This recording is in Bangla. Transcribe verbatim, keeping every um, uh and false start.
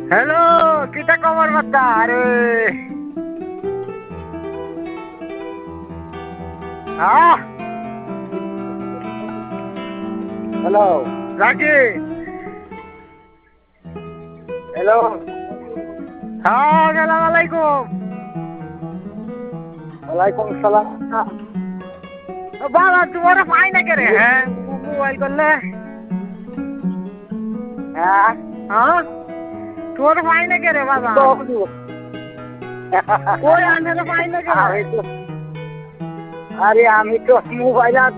হ্যালো, কিটা খবর বার্তা? আরে হ্যাঁ, হ্যালো রাকি। হ্যালো হ্যাঁ, সালাম আলাইকুম। ওয়ালাইকুম সালাম। ও বাবা, তোমার পাই না কে রে? হ্যাঁ, মোবাইল করলে। হ্যাঁ হ্যাঁ, তোমার পাই না কে রে বাবা? ওই আন্ধারে পাই না কে রে? আমি তো আরে আমি তো মোবাইল